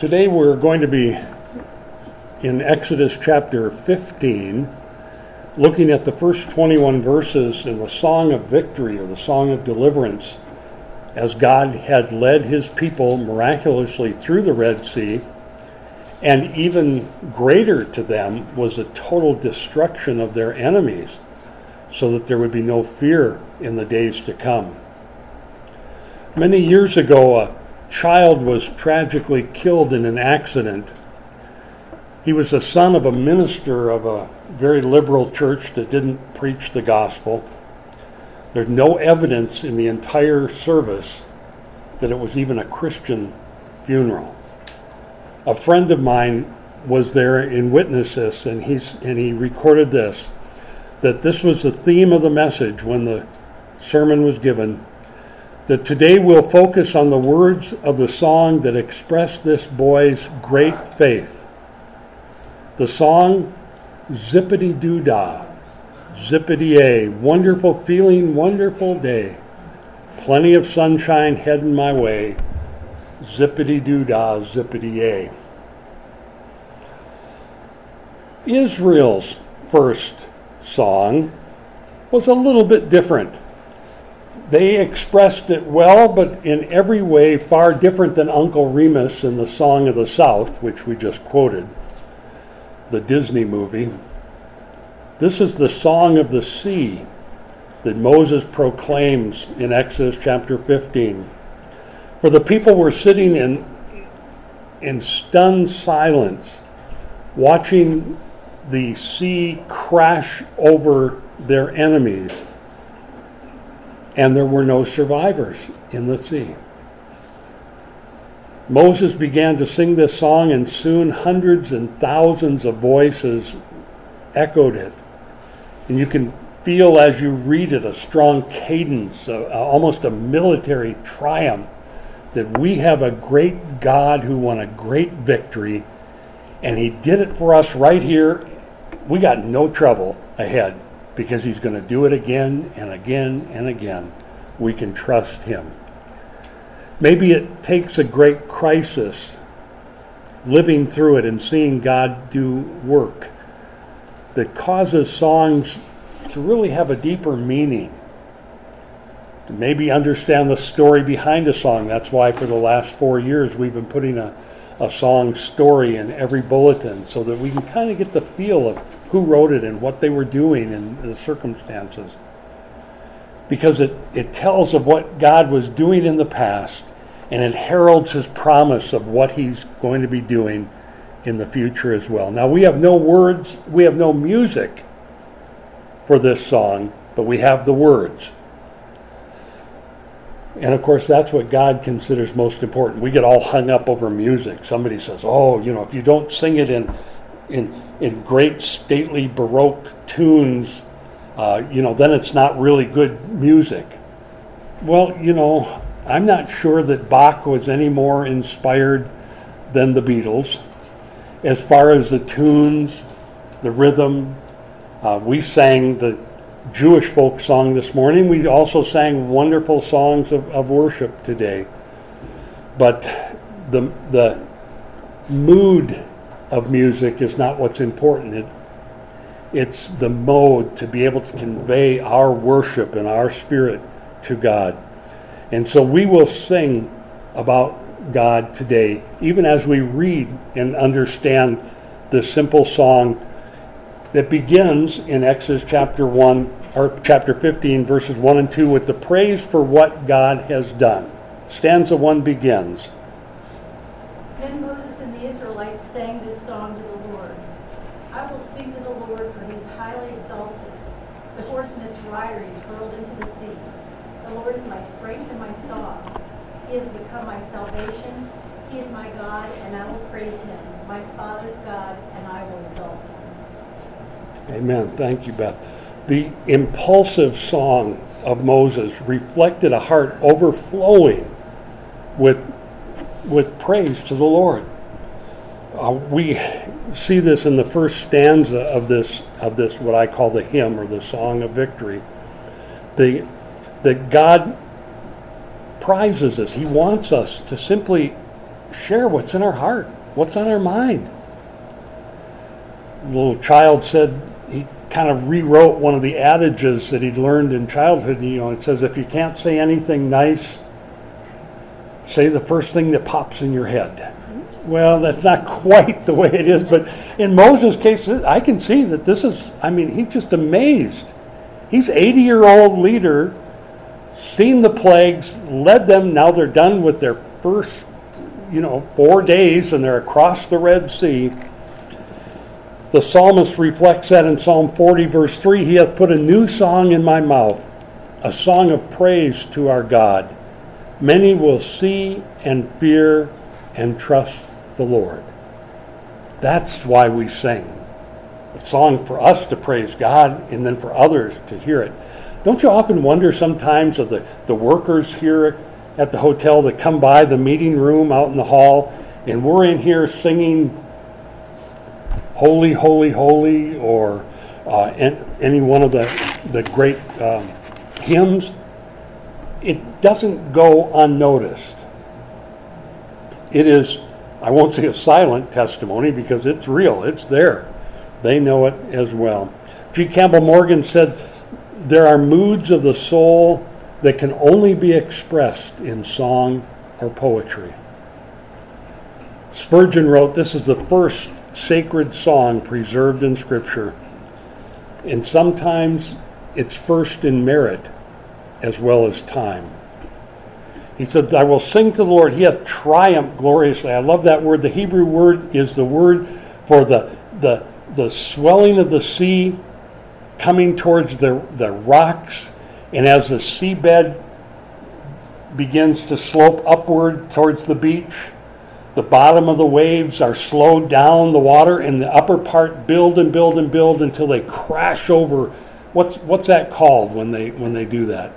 Today we're going to be in Exodus chapter 15, looking at the first 21 verses in the Song of Victory, or the Song of Deliverance, as God had led his people miraculously through the Red Sea, and even greater to them was the total destruction of their enemies, so that there would be no fear in the days to come. Many years ago, a child was tragically killed in an accident. He was the son of a minister of a very liberal church that didn't preach the gospel. There's no evidence in the entire service that it was even a Christian funeral. A friend of mine was there and witnessed this, and he recorded this, that this was the theme of the message when the sermon was given, that today we'll focus on the words of the song that expressed this boy's great faith. The song, Zippity-doo-dah, zippity-yay, wonderful feeling, wonderful day, plenty of sunshine heading my way, zippity-doo-dah, zippity-yay. Israel's first song was a little bit different. They expressed it well, but in every way far different than Uncle Remus in the Song of the South, which we just quoted, the Disney movie. This is the Song of the Sea that Moses proclaims in Exodus chapter 15. For the people were sitting in stunned silence, watching the sea crash over their enemies, and there were no survivors in the sea. Moses began to sing this song, and soon hundreds and thousands of voices echoed it. And you can feel as you read it a strong cadence, almost a military triumph, that we have a great God who won a great victory, and he did it for us right here. We got no trouble ahead, because he's going to do it again and again and again. We can trust him. Maybe it takes a great crisis, living through it and seeing God do work, that causes songs to really have a deeper meaning, to maybe understand the story behind a song. That's why for the last 4 years we've been putting a song story in every bulletin, so that we can kind of get the feel of who wrote it and what they were doing and the circumstances. Because it tells of what God was doing in the past, and it heralds his promise of what he's going to be doing in the future as well. Now, we have no words, we have no music for this song, but we have the words. And of course, that's what God considers most important. We get all hung up over music. Somebody says, if you don't sing it in great stately Baroque tunes, then it's not really good music. Well, I'm not sure that Bach was any more inspired than the Beatles. As far as the tunes, the rhythm, we sang the Jewish folk song this morning. We also sang wonderful songs of worship today. But the mood of music is not what's important. It's the mode to be able to convey our worship and our spirit to God. And so we will sing about God today, even as we read and understand this simple song that begins in Exodus chapter 15, verses 1 and 2, with the praise for what God has done. Stanza 1 begins. Then Moses and the Israelites sang this song to the Lord. I will sing to the Lord, for he is highly exalted. The horse and its rider is hurled into the sea. The Lord is my strength and my song. He has become my salvation. He is my God, and I will praise him, my Father's God, and I will exalt him. Amen. Thank you, Beth. The impulsive song of Moses reflected a heart overflowing with praise to the Lord. We see this in the first stanza of this what I call the hymn, or the Song of Victory. That God prizes us. He wants us to simply share what's in our heart, what's on our mind. The little child said he kind of rewrote one of the adages that he'd learned in childhood. It says, if you can't say anything nice, say the first thing that pops in your head. Well, that's not quite the way it is, but in Moses' case, I can see that he's just amazed. He's 80-year-old leader, seen the plagues, led them. Now they're done with their first, 4 days, and they're across the Red Sea. The psalmist reflects that in Psalm 40, verse 3. He hath put a new song in my mouth, a song of praise to our God. Many will see and fear and trust the Lord. That's why we sing. A song for us to praise God and then for others to hear it. Don't you often wonder sometimes of the workers here at the hotel that come by the meeting room out in the hall, and we're in here singing Holy, Holy, Holy, or any one of the great hymns. It doesn't go unnoticed. It is, I won't say a silent testimony because it's real, it's there. They know it as well. G. Campbell Morgan said, there are moods of the soul that can only be expressed in song or poetry. Spurgeon wrote, this is the first sacred song preserved in Scripture, and sometimes it's first in merit as well as time. He said, I will sing to the Lord, he hath triumphed gloriously. I love that word. The Hebrew word is the word for the swelling of the sea coming towards the rocks, and as the seabed begins to slope upward towards the beach, the bottom of the waves are slowed down the water, and the upper part build and build and build until they crash over. What's that called when they do that?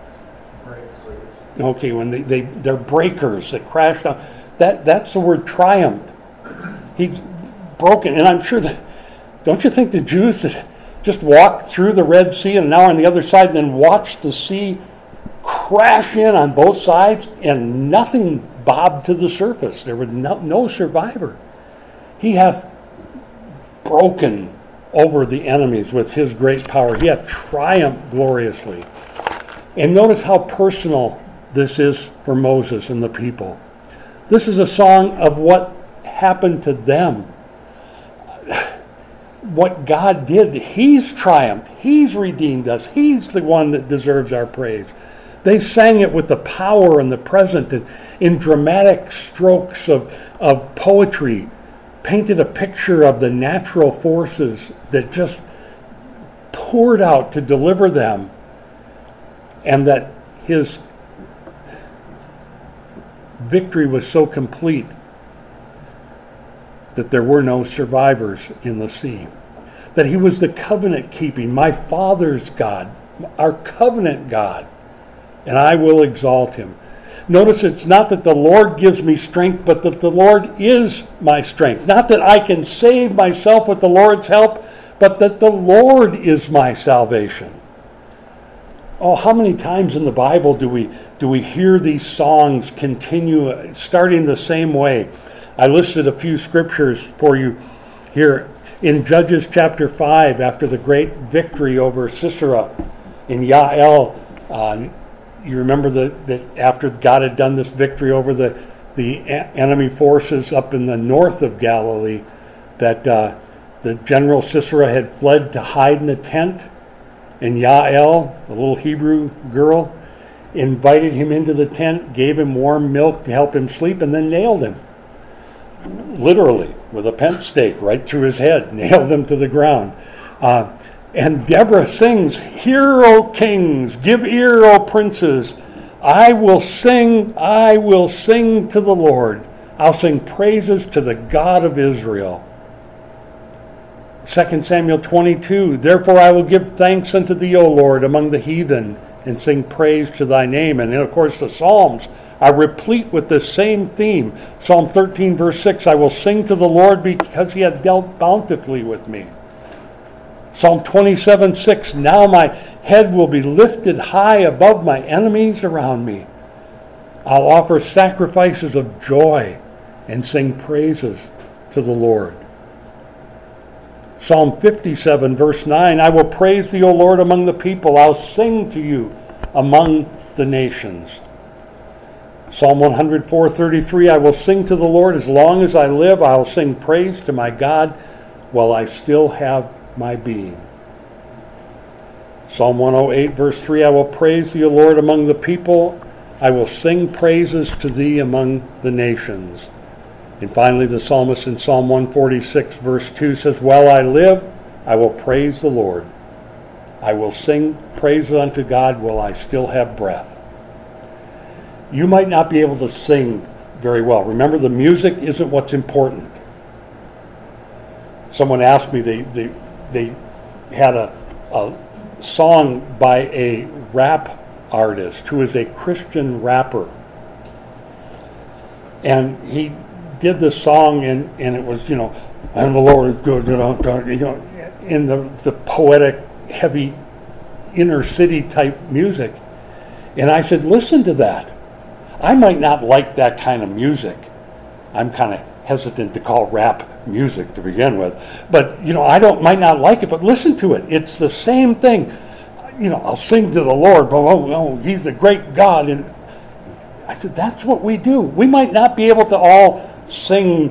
Okay, when they're breakers that crash down. That's the word triumphed. He's broken, and I'm sure that. Don't you think the Jews that just walked through the Red Sea and now on the other side, and then watched the sea crash in on both sides, and nothing bobbed to the surface? There was no survivor. He hath broken over the enemies with his great power. He hath triumphed gloriously. And notice how personal this is for Moses and the people. This is a song of what happened to them. What God did. He's triumphed. He's redeemed us. He's the one that deserves our praise. They sang it with the power and the present, and in dramatic strokes of poetry, painted a picture of the natural forces that just poured out to deliver them, and that his victory was so complete that there were no survivors in the sea. That he was the covenant keeping, my Father's God, our covenant God, and I will exalt him. Notice it's not that the Lord gives me strength, but that the Lord is my strength. Not that I can save myself with the Lord's help, but that the Lord is my salvation. Oh, how many times in the Bible do we hear these songs continue, starting the same way? I listed a few scriptures for you here. In Judges chapter 5, after the great victory over Sisera in Yael, you remember that after God had done this victory over the enemy forces up in the north of Galilee, that the general Sisera had fled to hide in a tent, and Yael, the little Hebrew girl, invited him into the tent, gave him warm milk to help him sleep, and then nailed him. Literally, with a pent stake right through his head, nailed him to the ground. And Deborah sings, "Hear, O kings, give ear, O princes. I will sing to the Lord. I'll sing praises to the God of Israel." 2 Samuel 22, "Therefore I will give thanks unto thee, O Lord, among the heathen, and sing praise to thy name." And then, of course, the Psalms are replete with the same theme. Psalm 13, verse 6, "I will sing to the Lord because he hath dealt bountifully with me." Psalm 27, 6, "Now my head will be lifted high above my enemies around me. I'll offer sacrifices of joy and sing praises to the Lord. Psalm 57, verse 9, I will praise thee, O Lord, among the people. I'll sing to you among the nations. Psalm 104:33, I will sing to the Lord as long as I live. I'll sing praise to my God while I still have my being. Psalm 108, verse 3, I will praise thee, O Lord, among the people. I will sing praises to thee among the nations. And finally, the psalmist in Psalm 146, verse 2 says, while I live, I will praise the Lord. I will sing praises unto God while I still have breath. You might not be able to sing very well. Remember, the music isn't what's important. Someone asked me, they had a song by a rap artist who is a Christian rapper. And he did the song, and it was, and the Lord is good, in the poetic, heavy, inner city type music. And I said, listen to that. I might not like that kind of music. I'm kind of hesitant to call rap music to begin with. But, might not like it, but listen to it. It's the same thing. I'll sing to the Lord, but he's a great God. And I said, that's what we do. We might not be able to all sing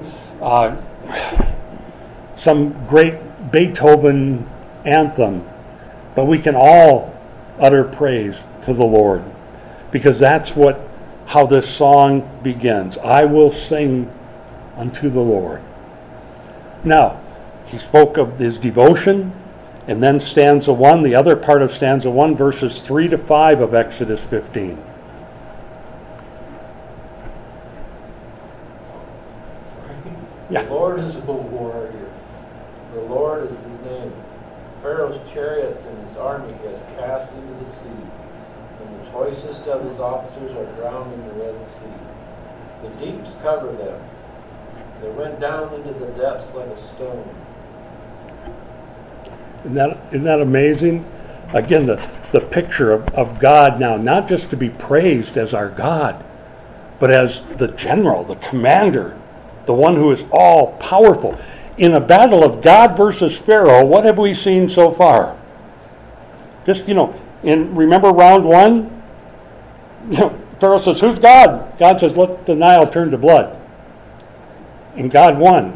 some great Beethoven anthem, but we can all utter praise to the Lord, because that's how this song begins. I will sing unto the Lord. Now, he spoke of his devotion, and then stanza 1, the other part of stanza 1, verses 3 to 5 of Exodus 15. The Lord is a warrior. The Lord is his name. Pharaoh's chariots and his army he has cast into the sea, and the choicest of his officers are drowned in the Red Sea. The deeps cover them. They went down into the depths like a stone. Isn't that amazing? Again, the picture of God now, not just to be praised as our God, but as the general, the commander, the one who is all powerful. In a battle of God versus Pharaoh, what have we seen so far? Just, remember round 1? Pharaoh says, who's God? God says, let the Nile turn to blood. And God won.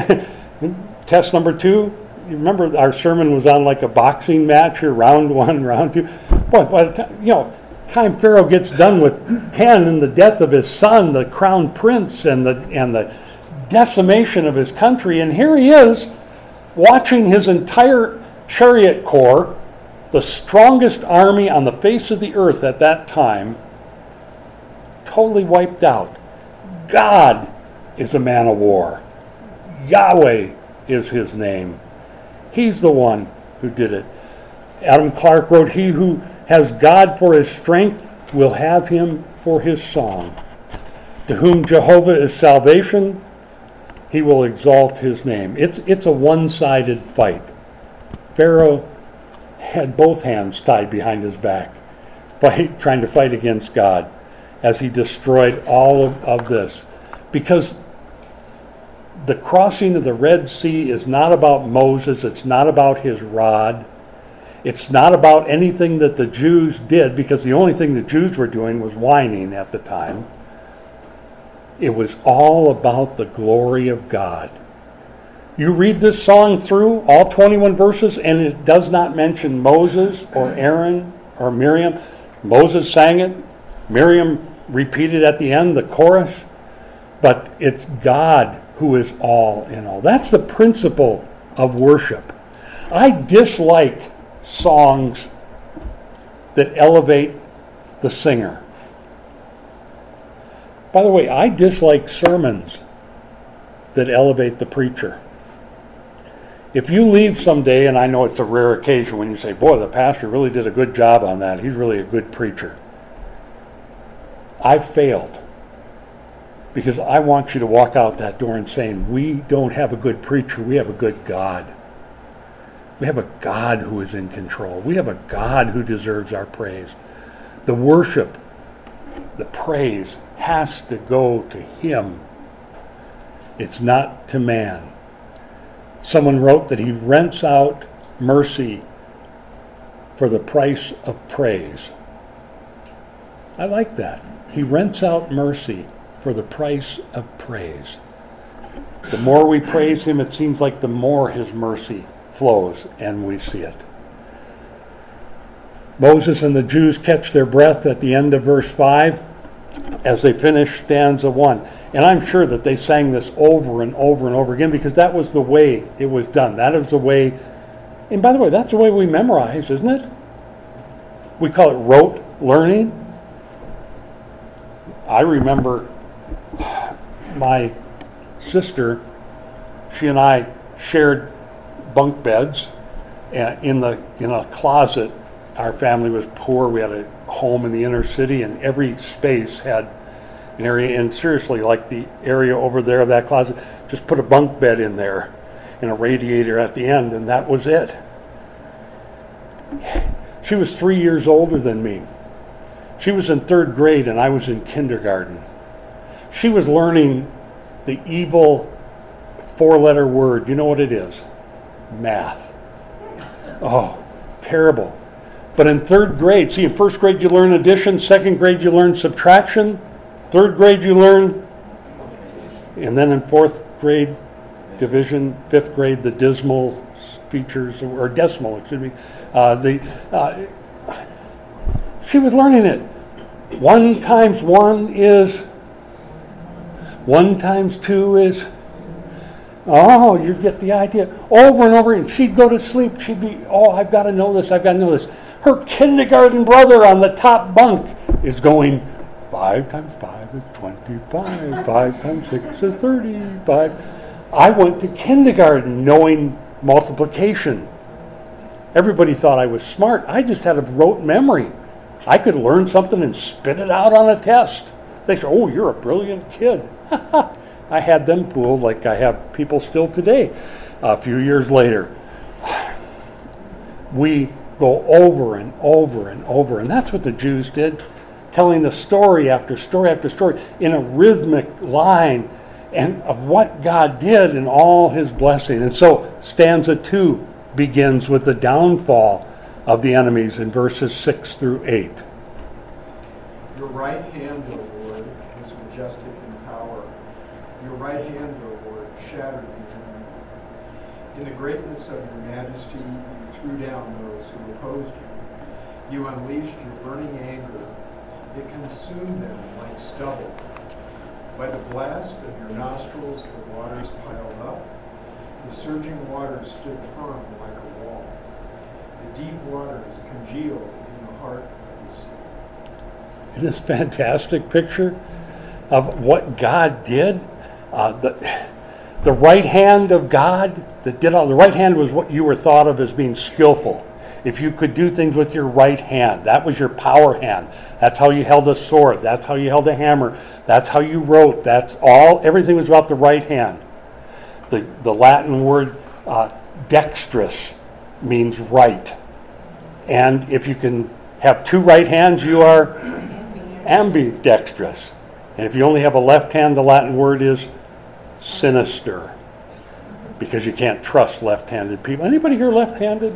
Test number 2, you remember our sermon was on like a boxing match here, round 1, round 2. Boy, by the time Pharaoh gets done with 10 and the death of his son, the crown prince, and the decimation of his country, and here he is watching his entire chariot corps, the strongest army on the face of the earth at that time, totally wiped out. God is a man of war. Yahweh is his name. He's the one who did it. Adam Clark wrote, he who has God for his strength will have him for his song. To whom Jehovah is salvation, he will exalt his name. It's a one-sided fight. Pharaoh had both hands tied behind his back, trying to fight against God as he destroyed all of this. Because the crossing of the Red Sea is not about Moses. It's not about his rod. It's not about anything that the Jews did, because the only thing the Jews were doing was whining at the time. It was all about the glory of God. You read this song through, all 21 verses, and it does not mention Moses or Aaron or Miriam. Moses sang it. Miriam repeated at the end the chorus. But it's God who is all in all. That's the principle of worship. I dislike songs that elevate the singer. By the way, I dislike sermons that elevate the preacher. If you leave someday, and I know it's a rare occasion when you say, boy, the pastor really did a good job on that. He's really a good preacher. I've failed. Because I want you to walk out that door and saying, we don't have a good preacher, we have a good God. We have a God who is in control. We have a God who deserves our praise. The worship, the praise has to go to him. It's not to man. Someone wrote that he rents out mercy for the price of praise. I like that. He rents out mercy for the price of praise. The more we praise him, it seems like the more his mercy flows, and we see it. Moses and the Jews catch their breath at the end of verse 5 as they finish stanza 1. And I'm sure that they sang this over and over and over again because that was the way it was done. That is the way, and by the way, that's the way we memorize, isn't it? We call it rote learning. I remember my sister, she and I shared bunk beds in a closet. Our family was poor. We had a home in the inner city, and every space had an area. And seriously, like the area over there of that closet, just put a bunk bed in there and a radiator at the end, and that was it. She was 3 years older than me. She was in 3rd grade, and I was in kindergarten. She was learning the evil 4-letter word. You know what it is? Math. Oh, terrible. But in 3rd grade, see, in 1st grade you learn addition, 2nd grade you learn subtraction, 3rd grade you learn, and then in 4th grade division, 5th grade the dismal features, or decimal, excuse me. She was learning it. 1 times 1 is, 1 times 2 is, oh, you get the idea. Over and over, and she'd go to sleep. She'd be, oh, I've got to know this, I've got to know this. Her kindergarten brother on the top bunk is going, 5 times 5 is 25, 5 times 6 is 35. I went to kindergarten knowing multiplication. Everybody thought I was smart. I just had a rote memory. I could learn something and spit it out on a test. They said, oh, you're a brilliant kid. I had them fooled like I have people still today. A few years later, we go over and over and over, and that's what the Jews did, telling the story after story after story in a rhythmic line and of what God did and all his blessing. And so stanza 2 begins with the downfall of the enemies in verses 6 through 8. Your right hand, O Lord, is majestic in power. Your right hand, O Lord, shattered the enemy. In the greatness of your majesty, you threw down those who opposed you. You unleashed your burning anger. It consumed them like stubble. By the blast of your nostrils, the waters piled up. The surging waters stood firm like a wall. The deep waters congealed in the heart of the sea. Isn't this a fantastic picture of what God did? The right hand of God that did all. The right hand was what you were thought of as being skillful. If you could do things with your right hand, that was your power hand. That's how you held a sword. That's how you held a hammer. That's how you wrote. That's all. Everything was about the right hand. The Latin word dexterous means right. And if you can have 2 right hands, you are ambidextrous. And if you only have a left hand, the Latin word is sinister. Because you can't trust left-handed people. Anybody here left-handed?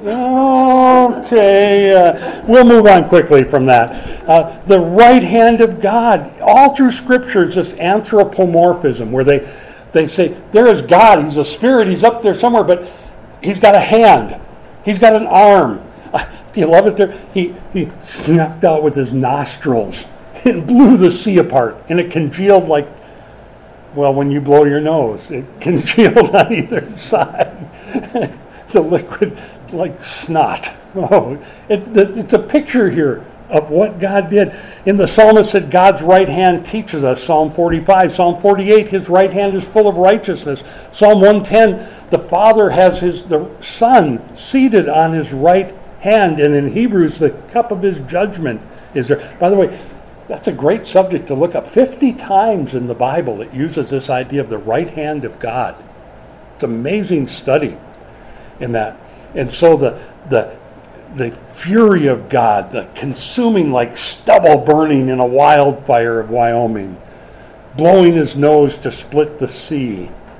Okay. We'll move on quickly from that. The right hand of God. All through Scripture is this anthropomorphism where they say, there is God. He's a spirit. He's up there somewhere, but he's got a hand. He's got an arm. Do you love it there? He snuffed out with his nostrils and blew the sea apart, and it congealed like, well, when you blow your nose, it congealed on either side. The liquid like snot. Oh, it's a picture here of what God did. In the psalmist said God's right hand teaches us, Psalm 45. Psalm 48, his right hand is full of righteousness. Psalm 110, the Father has the Son seated on his right hand, and in Hebrews, the cup of his judgment is there. By the way, that's a great subject to look up. 50 times in the Bible it uses this idea of the right hand of God. It's an amazing study in that. And so the fury of God, the consuming like stubble burning in a wildfire of Wyoming, blowing his nose to split the sea,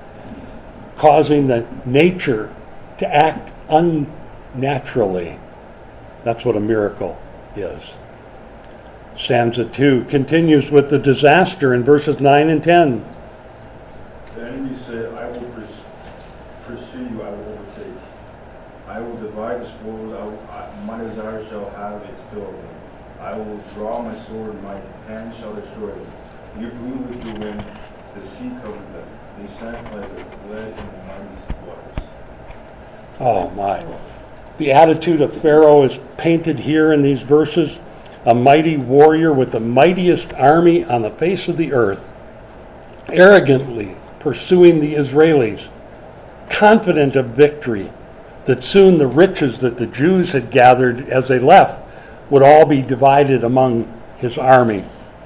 causing the nature to act unnaturally. That's what a miracle is. Stanza 2 continues with the disaster in verses 9 and 10. The enemy said, I will pursue you, I will overtake. I will divide the spoils, my desire shall have its fill of them. I will draw my sword, my hand shall destroy them. You blew with your wind, the sea covered them. They sank like lead in the mighty waters. Oh my. The attitude of Pharaoh is painted here in these verses. A mighty warrior with the mightiest army on the face of the earth, arrogantly pursuing the Israelis, confident of victory, that soon the riches that the Jews had gathered as they left would all be divided among his army.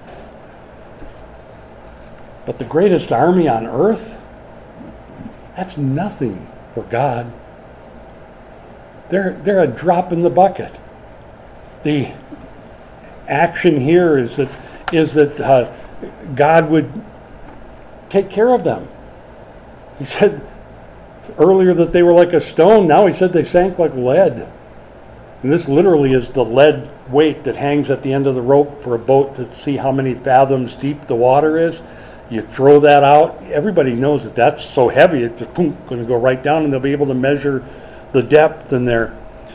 But the greatest army on earth, that's nothing for God. They're a drop in the bucket. The action here is that God would take care of them. He said earlier that they were like a stone. Now he said they sank like lead. And this literally is the lead weight that hangs at the end of the rope for a boat to see how many fathoms deep the water is. You throw that out. Everybody knows that that's so heavy, it's just going to go right down, and they'll be able to measure the depth in there.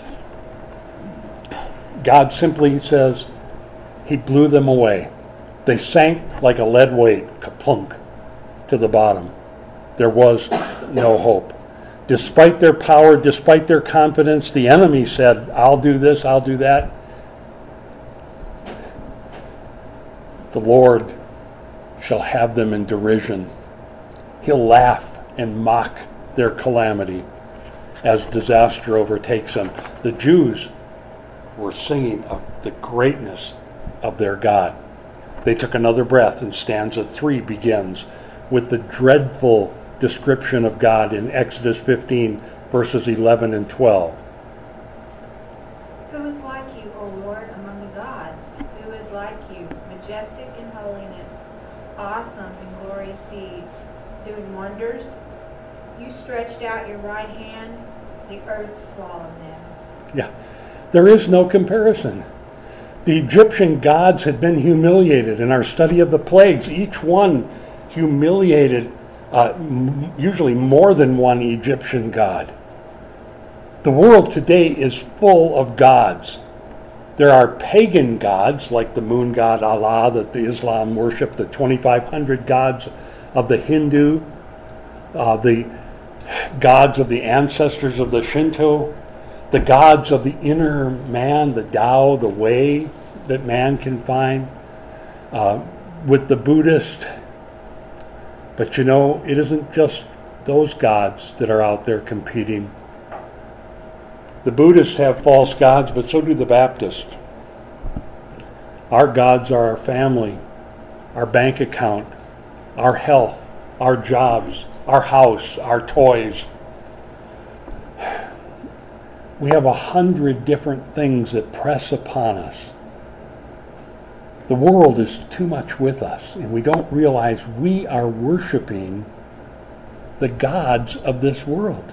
God simply says he blew them away. They sank like a lead weight, kaplunk, to the bottom. There was no hope. Despite their power, despite their confidence, the enemy said, I'll do this, I'll do that. The Lord shall have them in derision. He'll laugh and mock their calamity as disaster overtakes them. The Jews were singing of the greatness of their God. They took another breath, and stanza 3 begins with the dreadful description of God in Exodus 15, verses 11 and 12. Who is like you, O Lord, among the gods? Who is like you, majestic in holiness, awesome in glorious deeds, doing wonders? You stretched out your right hand, the earth swallowed them. Yeah, there is no comparison. The Egyptian gods had been humiliated in our study of the plagues. Each one humiliated usually more than one Egyptian god. The world today is full of gods. There are pagan gods like the moon god Allah that the Islam worship, the 2,500 gods of the Hindu, the gods of the ancestors of the Shinto, the gods of the inner man, the Tao, the way that man can find, with the Buddhist. But it isn't just those gods that are out there competing. The Buddhists have false gods, but so do the Baptists. Our gods are our family, our bank account, our health, our jobs, our house, our toys. We have 100 different things that press upon us. The world is too much with us, and we don't realize we are worshiping the gods of this world.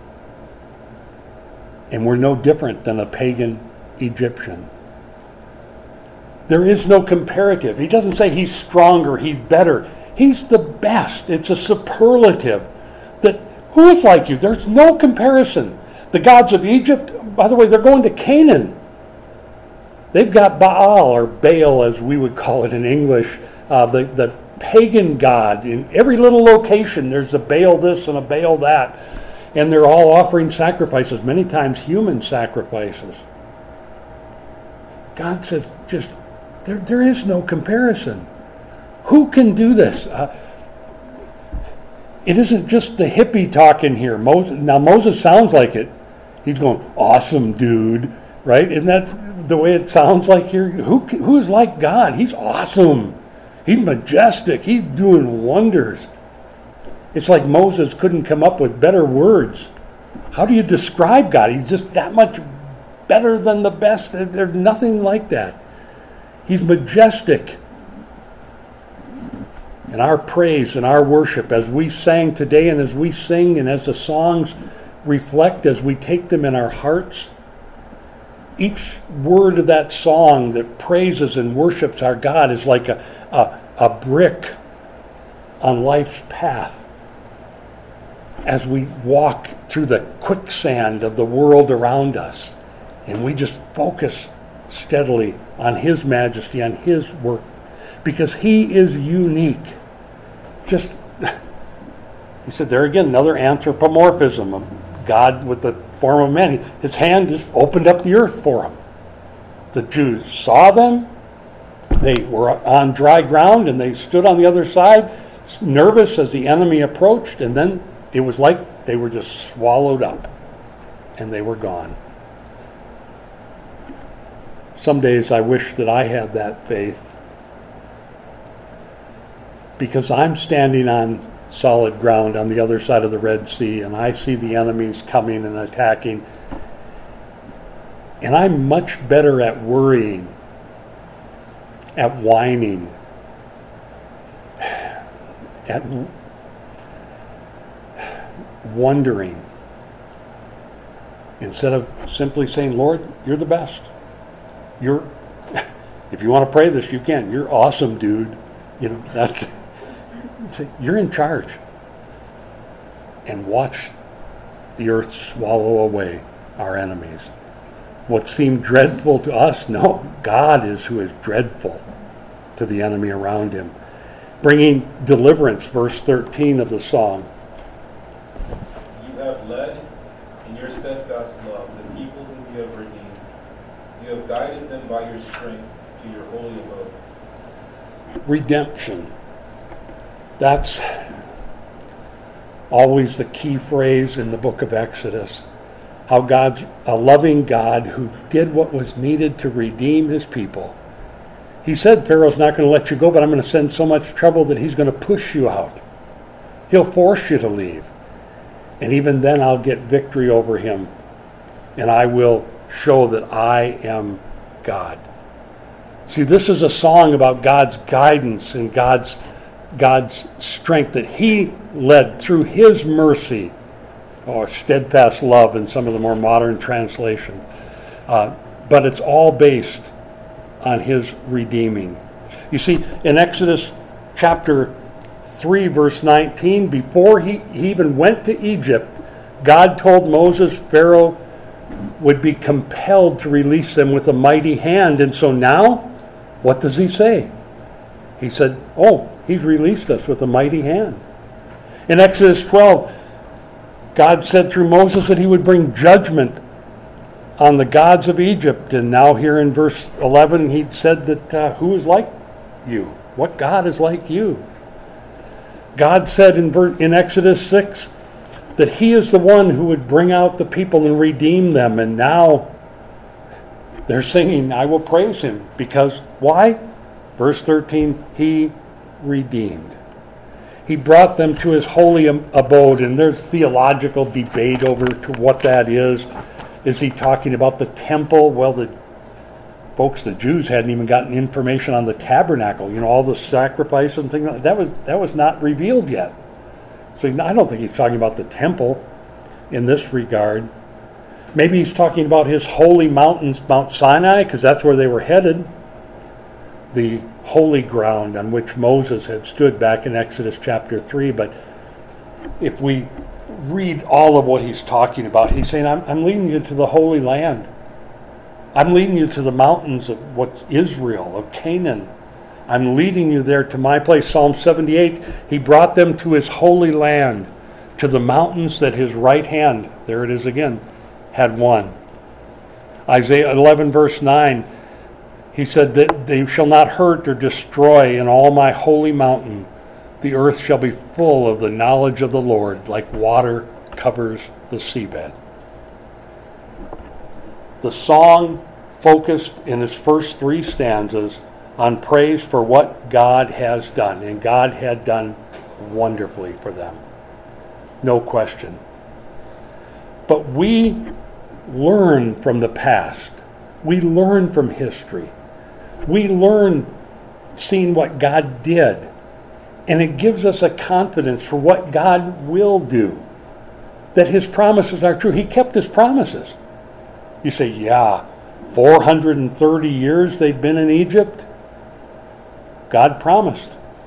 And we're no different than a pagan Egyptian. There is no comparative. He doesn't say he's stronger, he's better. He's the best. It's a superlative. That who is like you? There's no comparison. The gods of Egypt, by the way, they're going to Canaan. They've got Baal, or Baal as we would call it in English, the pagan god. In every little location there's a Baal this and a Baal that. And they're all offering sacrifices, many times human sacrifices. God says, there is no comparison. Who can do this? It isn't just the hippie talking here. Moses sounds like it. He's going, awesome, dude. Right? Isn't that the way it sounds like here? Who is like God? He's awesome. He's majestic. He's doing wonders. It's like Moses couldn't come up with better words. How do you describe God? He's just that much better than the best. There's nothing like that. He's majestic. and our praise and our worship as we sang today and as we sing and as the songs reflect, as we take them in our hearts, each word of that song that praises and worships our God is like a brick on life's path as we walk through the quicksand of the world around us, and we just focus steadily on His majesty, on His work, because He is unique. He said there again, another anthropomorphism of God with the form of man. His hand just opened up the earth for him. The Jews saw them. They were on dry ground, and they stood on the other side, nervous as the enemy approached, and then it was like they were just swallowed up, and they were gone. Some days I wish that I had that faith, because I'm standing on solid ground on the other side of the Red Sea, and I see the enemies coming and attacking, and I'm much better at worrying, at whining, at wondering, instead of simply saying, Lord, you're the best. If you want to pray this, you can. You're awesome, dude. You're in charge. And watch the earth swallow away our enemies. What seemed dreadful to us, no, God is who is dreadful to the enemy around him. Bringing deliverance, verse 13 of the song. You have led in your steadfast love the people whom you have redeemed. You have guided them by your strength to your holy abode. Redemption. That's always the key phrase in the book of Exodus. How God's a loving God who did what was needed to redeem his people. He said, Pharaoh's not going to let you go, but I'm going to send so much trouble that he's going to push you out. He'll force you to leave. And even then I'll get victory over him. And I will show that I am God. See, this is a song about God's guidance and God's strength, that he led through his mercy, or steadfast love in some of the more modern translations. But it's all based on his redeeming. You see, in Exodus chapter 3, verse 19, before he even went to Egypt, God told Moses Pharaoh would be compelled to release them with a mighty hand. And so now, what does he say? He said, he's released us with a mighty hand. In Exodus 12, God said through Moses that he would bring judgment on the gods of Egypt. And now here in verse 11, he said that who is like you? What God is like you? God said in Exodus 6 that he is the one who would bring out the people and redeem them. And now they're singing, I will praise him. Because why? Verse 13, he redeemed. He brought them to his holy abode, and there's theological debate over to what that is. Is he talking about the temple? Well, the Jews hadn't even gotten information on the tabernacle. All the sacrifice and things like that. That was not revealed yet. So I don't think he's talking about the temple in this regard. Maybe he's talking about his holy mountains, Mount Sinai, because that's where they were headed. The holy ground on which Moses had stood back in Exodus chapter 3. But if we read all of what he's talking about, he's saying, I'm leading you to the Holy Land. I'm leading you to the mountains of what's Israel, of Canaan. I'm leading you there to my place. Psalm 78, he brought them to his holy land, to the mountains that his right hand, there it is again, had won. Isaiah 11 verse 9, he said that they shall not hurt or destroy in all my holy mountain. The earth shall be full of the knowledge of the Lord, like water covers the seabed. The song focused in its first 3 stanzas on praise for what God has done, and God had done wonderfully for them. No question. But we learn from the past. We learn from history. We learn seeing what God did. And it gives us a confidence for what God will do, that his promises are true. He kept his promises. You say, yeah, 430 years they'd been in Egypt. God promised.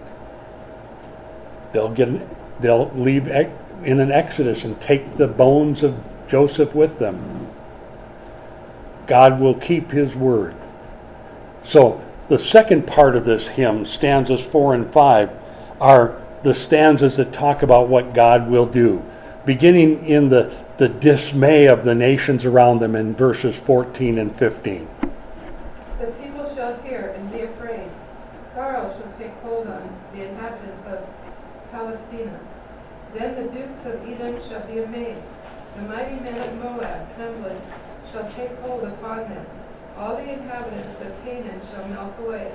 They'll leave in an exodus and take the bones of Joseph with them. God will keep his word. So the second part of this hymn, stanzas 4 and 5, are the stanzas that talk about what God will do, beginning in the dismay of the nations around them in verses 14 and 15. The people shall hear and be afraid. Sorrow shall take hold on the inhabitants of Palestina. Then the dukes of Edom shall be amazed. The mighty men of Moab, trembling, shall take hold upon them. All the inhabitants of Canaan shall melt away.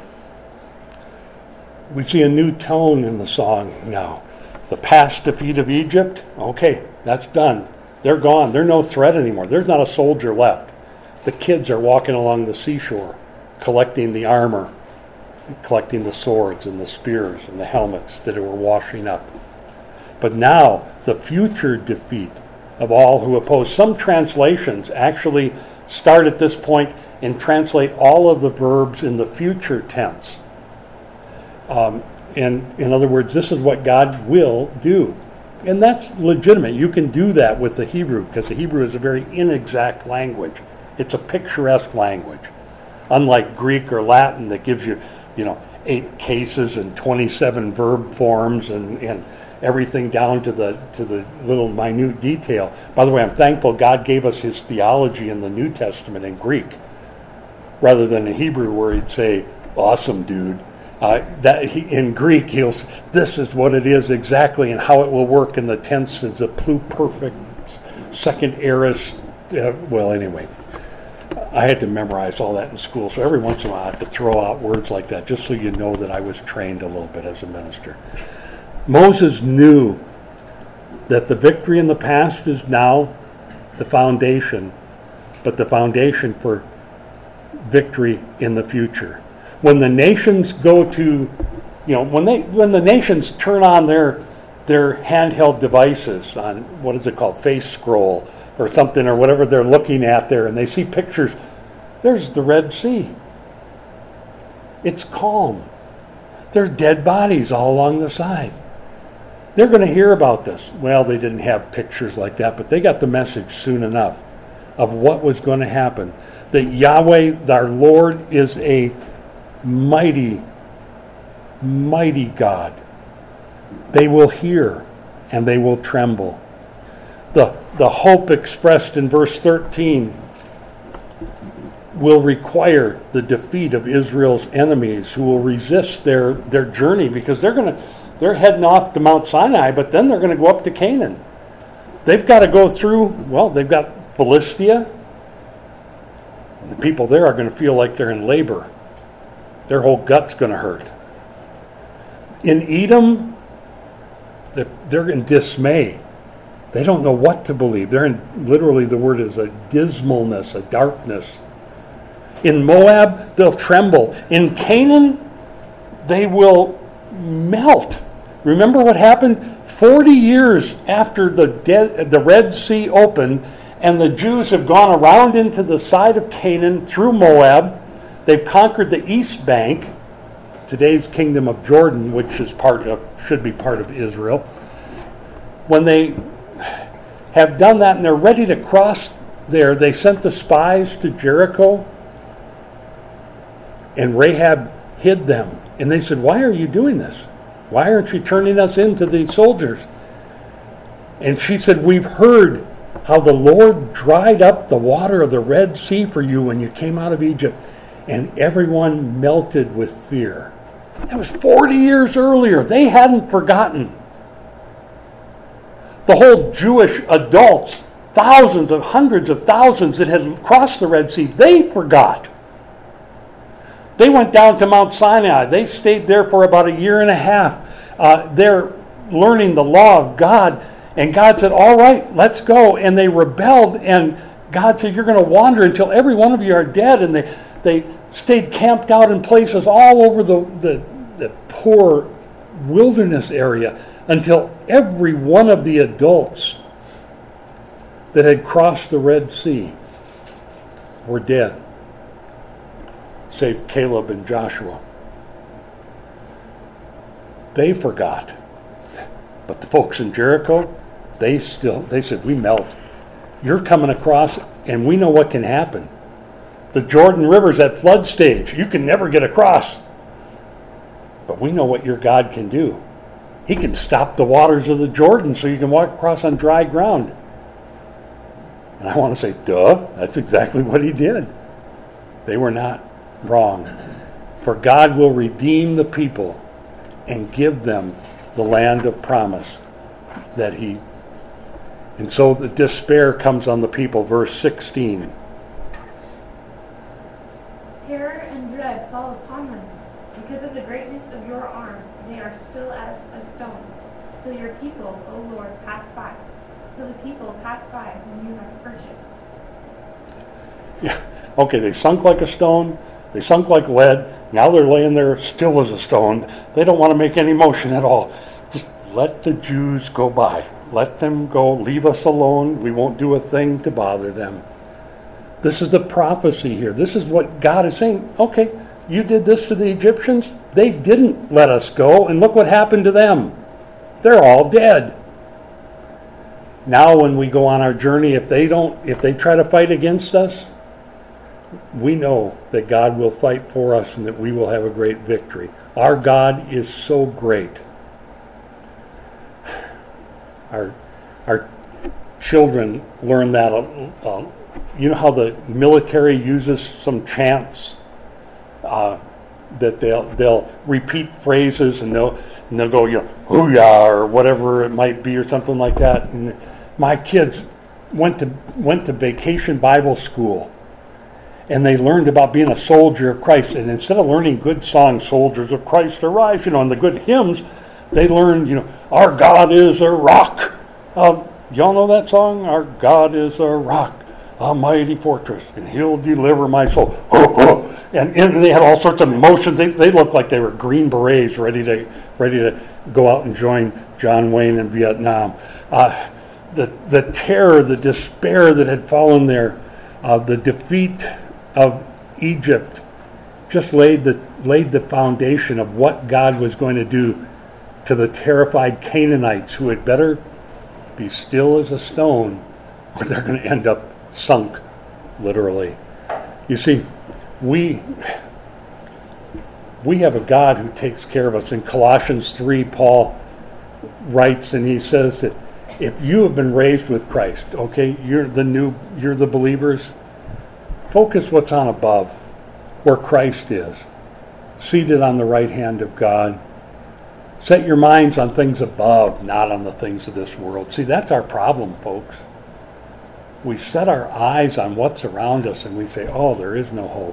We see a new tone in the song now. The past defeat of Egypt, okay, that's done. They're gone. They're no threat anymore. There's not a soldier left. The kids are walking along the seashore, collecting the armor, collecting the swords and the spears and the helmets that were washing up. But now, the future defeat of all who oppose. Some translations actually start at this point and translate all of the verbs in the future tense. And in other words, this is what God will do. And that's legitimate. You can do that with the Hebrew, because the Hebrew is a very inexact language. It's a picturesque language. Unlike Greek or Latin that gives you, 8 cases and 27 verb forms and everything down to the little minute detail. By the way, I'm thankful God gave us his theology in the New Testament in Greek, rather than in Hebrew where he'd say, awesome, dude. In Greek, this is what it is exactly, and how it will work in the tense is a pluperfect second aorist. Anyway, I had to memorize all that in school, so every once in a while I had to throw out words like that, just so you know that I was trained a little bit as a minister. Moses knew that the victory in the past is now the foundation, but the foundation for victory in the future. When the nations go to, when the nations turn on their handheld devices on, what is it called, Face Scroll or something, or whatever they're looking at there, and they see pictures, there's the Red Sea. It's calm. There's dead bodies all along the side. They're going to hear about this. Well, they didn't have pictures like that, but they got the message soon enough of what was going to happen. That Yahweh, our Lord, is a mighty, mighty God. They will hear and they will tremble. The hope expressed in verse 13 will require the defeat of Israel's enemies, who will resist their journey, because they're heading off to Mount Sinai, but then they're going to go up to Canaan. They've got to go through, they've got Philistia. The people there are going to feel like they're in labor. Their whole gut's going to hurt. In Edom, they're in dismay. They don't know what to believe. They're in, literally the word is a dismalness, a darkness. In Moab, they'll tremble. In Canaan, they will melt. Remember what happened? 40 years after the Red Sea opened, and the Jews have gone around into the side of Canaan through Moab. They've conquered the east bank, today's kingdom of Jordan, which is should be part of Israel. When they have done that and they're ready to cross there, they sent the spies to Jericho, and Rahab hid them. And they said, "Why are you doing this? Why aren't you turning us into these soldiers?" And she said, "We've heard how the Lord dried up the water of the Red Sea for you when you came out of Egypt." And everyone melted with fear. That was 40 years earlier. They hadn't forgotten. The whole Jewish adults, thousands of hundreds of thousands that had crossed the Red Sea, they forgot. They went down to Mount Sinai. They stayed there for about a year and a half. They're learning the law of God. And God said, "All right, let's go." And they rebelled. And God said, "You're going to wander until every one of you are dead." And they stayed camped out in places all over the poor wilderness area until every one of the adults that had crossed the Red Sea were dead, save Caleb and Joshua. They forgot. But the folks in Jericho, they said, we melt. You're coming across, and we know what can happen. The Jordan River's at flood stage. You can never get across. But we know what your God can do. He can stop the waters of the Jordan so you can walk across on dry ground. And I want to say, duh, that's exactly what he did. They were not wrong. For God will redeem the people and give them the land of promise that he. And so the despair comes on the people. Verse 16. Terror and dread fall upon them. Because of the greatness of your arm, they are still as a stone, till your people, O Lord, pass by. Till the people pass by whom you have purchased. Yeah. Okay, they sunk like a stone. They sunk like lead. Now they're laying there still as a stone. They don't want to make any motion at all. Just let the Jews go by. Let them go. Leave us alone. We won't do a thing to bother them. This is the prophecy here. This is what God is saying. Okay, you did this to the Egyptians. They didn't let us go. And look what happened to them. They're all dead. Now when we go on our journey, if they try to fight against us, we know that God will fight for us and that we will have a great victory. Our God is so great. Our children learn that. You know how the military uses some chants that they'll repeat phrases and they'll go, hoo-yah, or whatever it might be, or something like that. And my kids went to vacation Bible school, and they learned about being a soldier of Christ. And instead of learning good songs, "Soldiers of Christ Arise," and the good hymns, they learned, "Our God is a rock." Y'all know that song? "Our God is a rock, a mighty fortress, and He'll deliver my soul." And they had all sorts of emotions. They looked like they were Green Berets ready to go out and join John Wayne in Vietnam. The terror, the despair that had fallen there, the defeat of Egypt just laid the foundation of what God was going to do to the terrified Canaanites, who had better be still as a stone or they're going to end up sunk, literally. You see, we have a God who takes care of us. In Colossians 3, Paul writes, and he says that if you have been raised with Christ, okay, you're the believers, focus what's on above, where Christ is, seated on the right hand of God. Set your minds on things above, not on the things of this world. See, that's our problem, folks. We set our eyes on what's around us and we say, oh, there is no hope.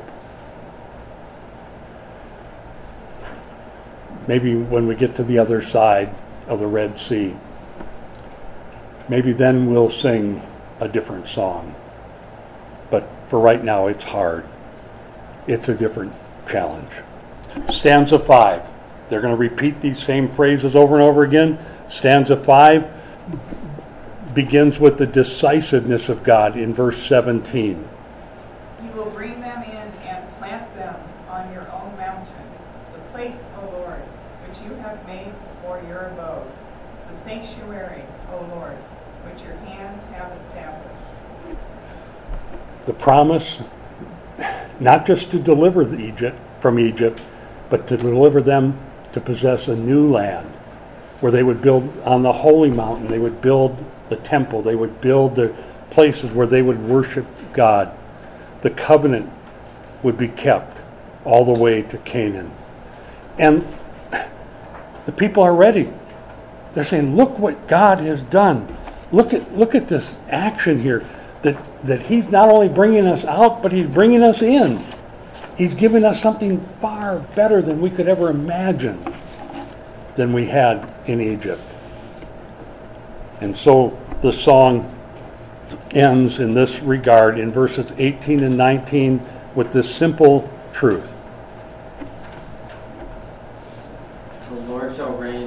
Maybe when we get to the other side of the Red Sea, maybe then we'll sing a different song. But for right now, it's hard. It's a different challenge. Stanza 5. They're going to repeat these same phrases over and over again. Stanza 5 begins with the decisiveness of God in verse 17. You will bring them in and plant them on your own mountain, the place, O Lord, which you have made for your abode, the sanctuary, O Lord, which your hands have established. The promise, not just to deliver from Egypt, but to deliver them to possess a new land where they would build on the holy mountain. They would build the temple. They would build the places where they would worship God. The covenant would be kept all the way to Canaan. And the people are ready. They're saying, look what God has done. Look at this action here. That He's not only bringing us out, but He's bringing us in. He's given us something far better than we could ever imagine than we had in Egypt. And so the song ends in this regard in verses 18 and 19 with this simple truth. The Lord shall reign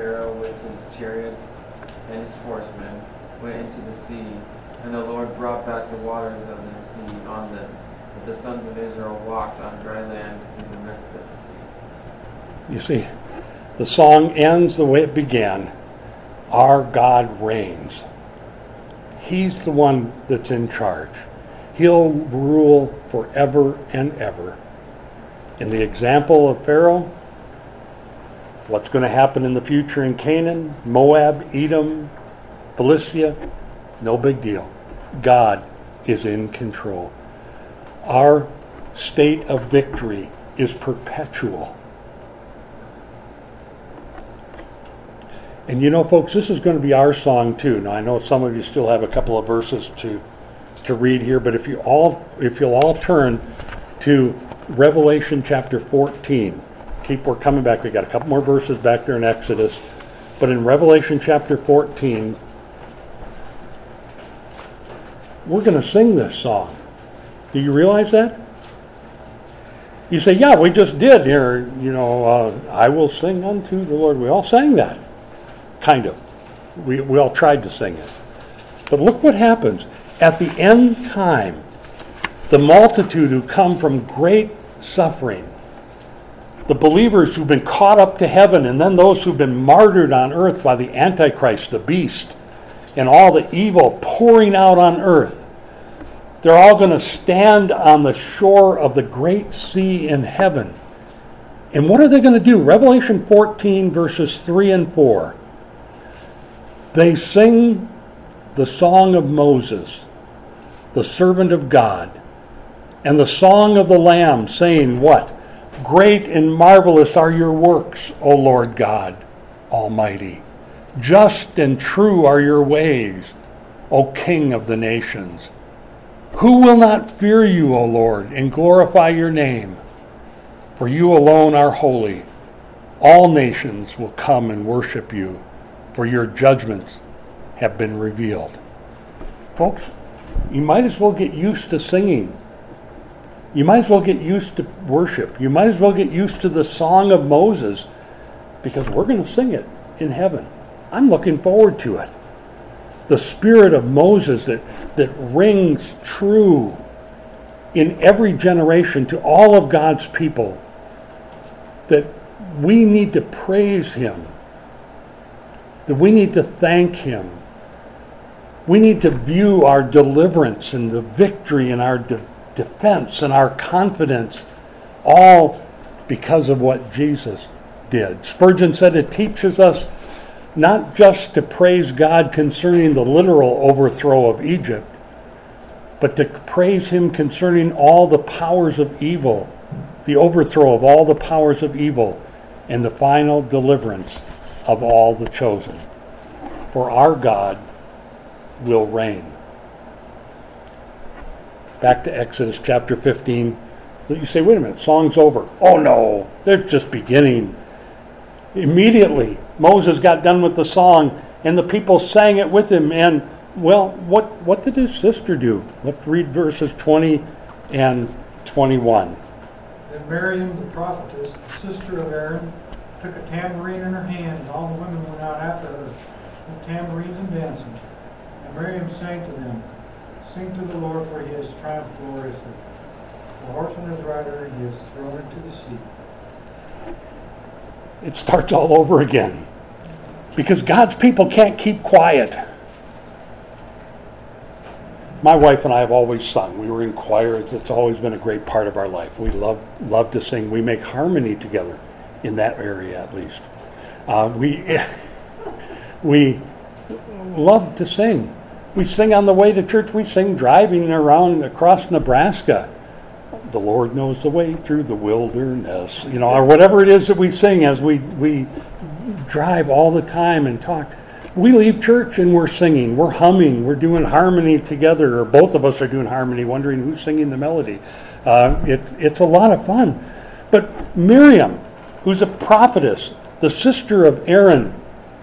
Pharaoh with his chariots and his horsemen went into the sea, and the Lord brought back the waters of the sea on them. But the sons of Israel walked on dry land in the midst of the sea. You see, the song ends the way it began. Our God reigns. He's the one that's in charge. He'll rule forever and ever. In the example of Pharaoh, what's going to happen in the future in Canaan, Moab, Edom, Philistia, no big deal. God is in control. Our state of victory is perpetual. And you know, folks, this is going to be our song too. Now, I know some of you still have a couple of verses to read here, but if you'll all turn to Revelation chapter 14. We're coming back. We got a couple more verses back there in Exodus, but in Revelation chapter 14, we're going to sing this song. Do you realize that? You say, yeah, we just did here. I will sing unto the Lord. We all sang that. Kind of. We all tried to sing it. But look what happens. At the end time, the multitude who come from great suffering, the believers who've been caught up to heaven, and then those who've been martyred on earth by the Antichrist, the beast, and all the evil pouring out on earth, they're all going to stand on the shore of the great sea in heaven. And what are they going to do? Revelation 14, verses 3 and 4. They sing the song of Moses, the servant of God, and the song of the Lamb, saying what? Great and marvelous are your works, O Lord God Almighty. Just and true are your ways, O King of the nations. Who will not fear you, O Lord, and glorify your name? For you alone are holy. All nations will come and worship you, for your judgments have been revealed. Folks, you might as well get used to singing. You might as well get used to worship. You might as well get used to the song of Moses, because we're going to sing it in heaven. I'm looking forward to it. The spirit of Moses that rings true in every generation to all of God's people, that we need to praise him, that we need to thank him. We need to view our deliverance and the victory and our defense and our confidence all because of what Jesus did. Spurgeon said it teaches us not just to praise God concerning the literal overthrow of Egypt, but to praise him concerning all the powers of evil, the overthrow of all the powers of evil, and the final deliverance of all the chosen. For our God will reign. Back to Exodus chapter 15. You say, wait a minute, song's over. Oh no, they're just beginning. Immediately, Moses got done with the song, and the people sang it with him. And, well, what did his sister do? Let's read verses 20 and 21. Then Miriam the prophetess, the sister of Aaron, took a tambourine in her hand, and all the women went out after her with tambourines and dancing. And Miriam sang to them, "Sing to the Lord, for he has triumphed gloriously. The horse and his rider he has thrown into the sea." It starts all over again. Because God's people can't keep quiet. My wife and I have always sung. We were in choir. It's always been a great part of our life. We love to sing. We make harmony together in that area, at least. We love to sing. We sing on the way to church. We sing driving around across Nebraska. The Lord knows the way through the wilderness, or whatever it is that we sing as we drive all the time and talk. We leave church and we're singing, we're humming, we're doing harmony together, or both of us are doing harmony, wondering who's singing the melody. It's a lot of fun. But Miriam, who's a prophetess, the sister of Aaron,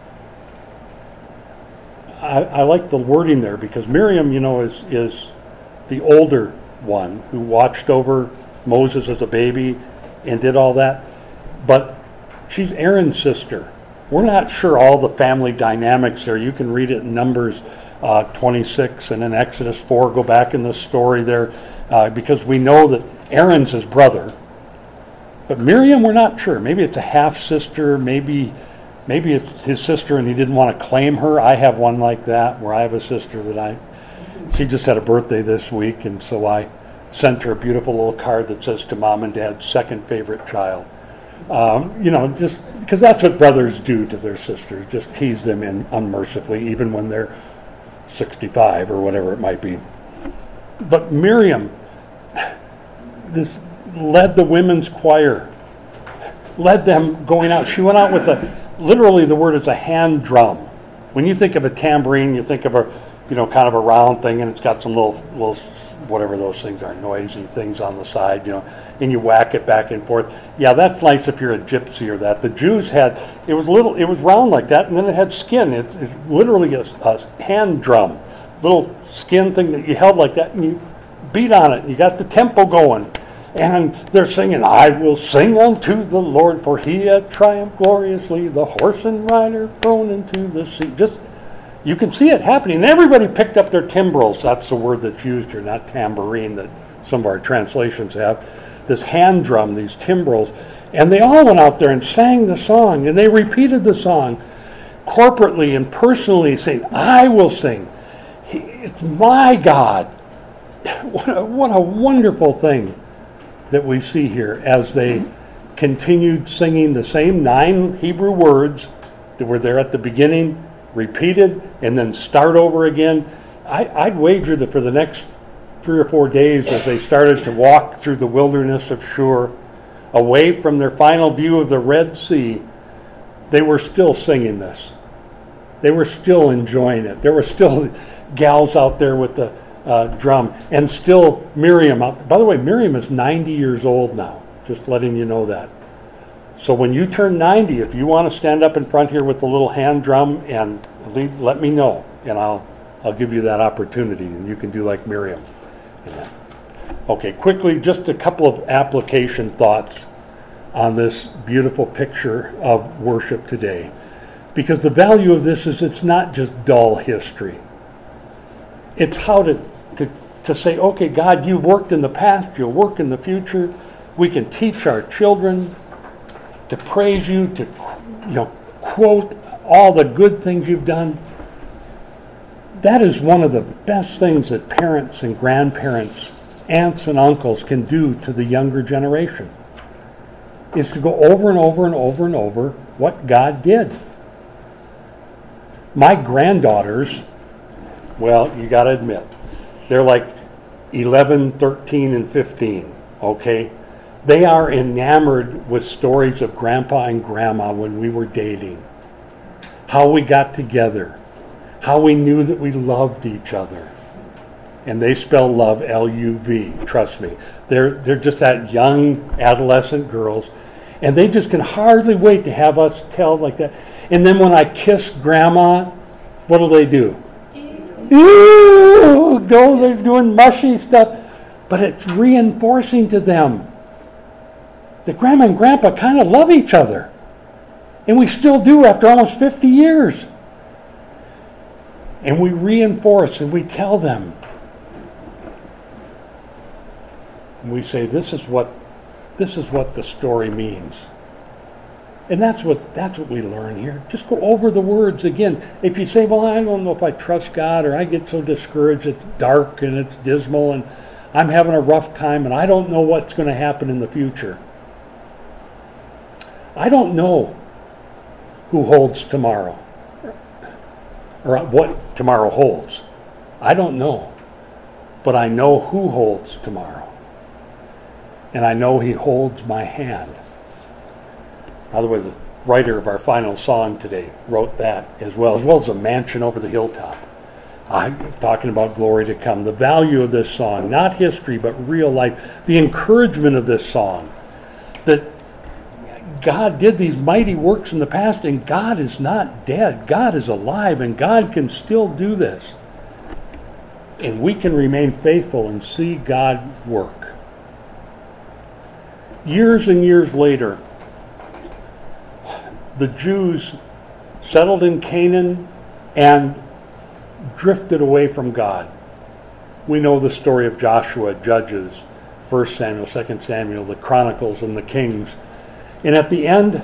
I like the wording there, because Miriam, is the older one who watched over Moses as a baby and did all that. But she's Aaron's sister. We're not sure all the family dynamics there. You can read it in Numbers 26 and in Exodus 4. Go back in the story there because we know that Aaron's his brother. But Miriam, we're not sure. Maybe it's a half-sister. Maybe it's his sister and he didn't want to claim her. I have one like that where I have a sister that she just had a birthday this week, and so I sent her a beautiful little card that says, to Mom and Dad's second favorite child. Just because that's what brothers do to their sisters, just tease them in unmercifully, even when they're 65 or whatever it might be. But Miriam led the women's choir, led them going out. She went out with literally the word is a hand drum. When you think of a tambourine, you think of kind of a round thing, and it's got some little whatever those things are, noisy things on the side, and you whack it back and forth. Yeah, that's nice if you're a gypsy or that. The Jews it was round like that, and then it had skin. It's literally a hand drum, little skin thing that you held like that, and you beat on it, and you got the tempo going. And they're singing, I will sing unto the Lord, for he hath triumphed gloriously, the horse and rider thrown into the sea. You can see it happening. And everybody picked up their timbrels. That's the word that's used here, not tambourine that some of our translations have. This hand drum, these timbrels. And they all went out there and sang the song. And they repeated the song corporately and personally, saying, I will sing. It's my God. What a wonderful thing that we see here as they continued singing the same 9 Hebrew words that were there at the beginning, repeated, and then start over again. I'd wager that for the next 3 or 4 days, as they started to walk through the wilderness of Shur, away from their final view of the Red Sea, they were still singing this. They were still enjoying it. There were still gals out there with the drum, and still Miriam out. By the way, Miriam is 90 years old now, just letting you know that. So when you turn 90, if you want to stand up in front here with the little hand drum and let me know, and I'll give you that opportunity, and you can do like Miriam. Okay, quickly, just a couple of application thoughts on this beautiful picture of worship today, because the value of this is it's not just dull history. It's how to say, okay, God, you've worked in the past, you'll work in the future. We can teach our children to praise you, to quote all the good things you've done. That is one of the best things that parents and grandparents, aunts and uncles can do to the younger generation, is to go over and over and over and over what God did. My granddaughters, well, you got to admit, they're like 11, 13, and 15, okay? They are enamored with stories of Grandpa and Grandma when we were dating, how we got together, how we knew that we loved each other. And they spell love L-U-V, trust me. They're just that young adolescent girls, and they just can hardly wait to have us tell like that. And then when I kiss Grandma, what do? Ew, they're doing mushy stuff. But it's reinforcing to them that Grandma and Grandpa kind of love each other. And we still do after almost 50 years. And we reinforce and we tell them. And we say, this is what the story means. And that's what we learn here. Just go over the words again. If you say, well, I don't know if I trust God, or I get so discouraged, it's dark and it's dismal and I'm having a rough time and I don't know what's going to happen in the future. I don't know who holds tomorrow or what tomorrow holds. I don't know. But I know who holds tomorrow. And I know he holds my hand. By the way, the writer of our final song today wrote that as well as a mansion over the hilltop. I'm talking about glory to come. The value of this song, not history, but real life. The encouragement of this song, that God did these mighty works in the past, and God is not dead. God is alive, and God can still do this. And we can remain faithful and see God work. Years and years later, the Jews settled in Canaan, and drifted away from God. We know the story of Joshua, Judges, 1 Samuel, 2 Samuel, the Chronicles, and the Kings. And at the end,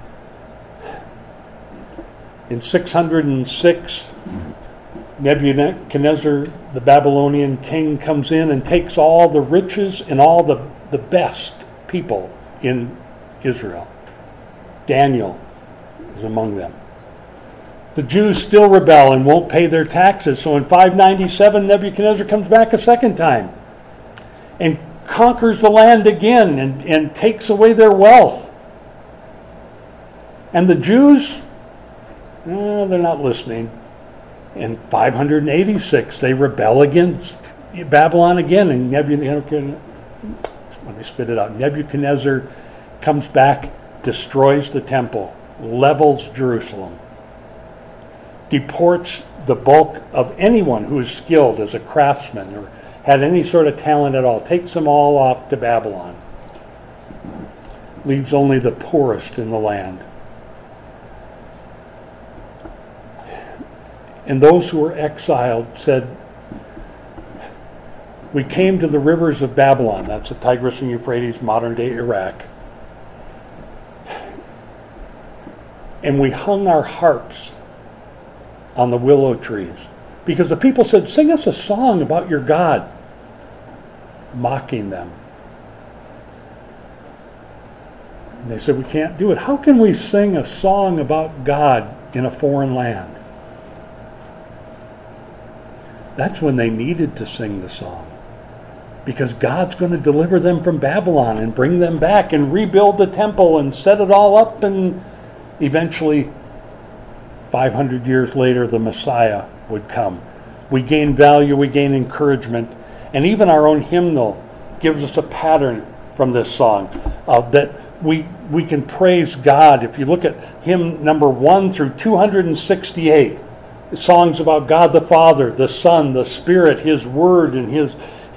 in 606, Nebuchadnezzar, the Babylonian king, comes in and takes all the riches and all the best people in Israel. Daniel is among them. The Jews still rebel and won't pay their taxes. So in 597, Nebuchadnezzar comes back a second time and conquers the land again and takes away their wealth. And the Jews, they're not listening. In 586, they rebel against Babylon again, and Nebuchadnezzar comes back, destroys the temple, levels Jerusalem, deports the bulk of anyone who is skilled as a craftsman or had any sort of talent at all, takes them all off to Babylon, leaves only the poorest in the land. And those who were exiled said, we came to the rivers of Babylon, that's the Tigris and Euphrates, modern-day Iraq, and we hung our harps on the willow trees. Because the people said, sing us a song about your God, mocking them. And they said, we can't do it. How can we sing a song about God in a foreign land? That's when they needed to sing the song. Because God's going to deliver them from Babylon and bring them back and rebuild the temple and set it all up, and eventually, 500 years later, the Messiah would come. We gain value, we gain encouragement, and even our own hymnal gives us a pattern from this song that we can praise God. If you look at hymn number 1 through 268, songs about God the Father, the Son, the Spirit, His Word, and His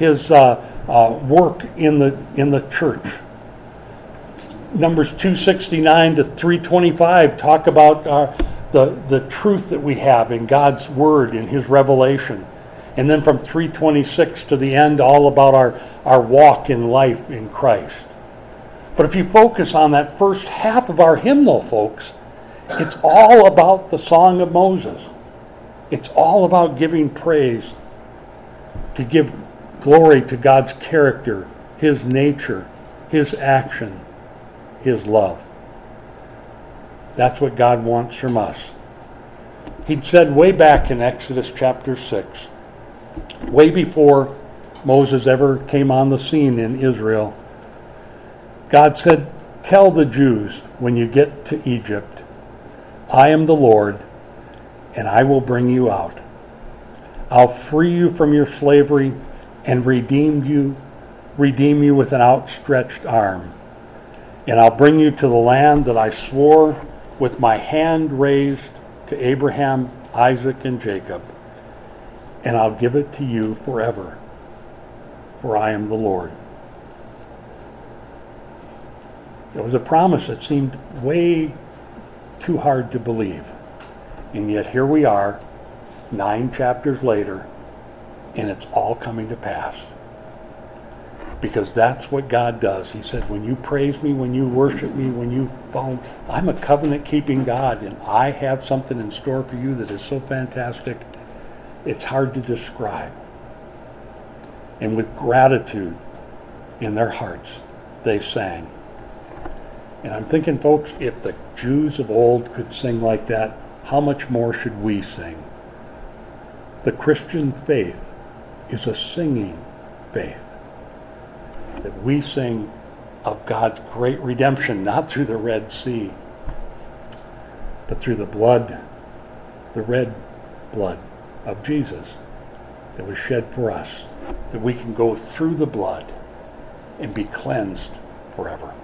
work in the church. Numbers 269 to 325 talk about the truth that we have in God's Word, in His revelation. And then from 326 to the end, all about our walk in life in Christ. But if you focus on that first half of our hymnal, folks, it's all about the Song of Moses. It's all about giving praise, to give glory to God's character, His nature, His action, His love. That's what God wants from us. He'd said way back in Exodus chapter 6, way before Moses ever came on the scene in Israel, God said, tell the Jews when you get to Egypt, I am the Lord, and I will bring you out. I'll free you from your slavery and redeem you with an outstretched arm. And I'll bring you to the land that I swore with my hand raised to Abraham, Isaac, and Jacob. And I'll give it to you forever, for I am the Lord. It was a promise that seemed way too hard to believe. And yet here we are, 9 chapters later, and it's all coming to pass. Because that's what God does. He said, when you praise me, when you worship me, when you follow, I'm a covenant-keeping God, and I have something in store for you that is so fantastic, it's hard to describe. And with gratitude in their hearts, they sang. And I'm thinking, folks, if the Jews of old could sing like that, how much more should we sing? The Christian faith is a singing faith. That we sing of God's great redemption, not through the Red Sea, but through the blood, the red blood of Jesus that was shed for us, that we can go through the blood and be cleansed forever.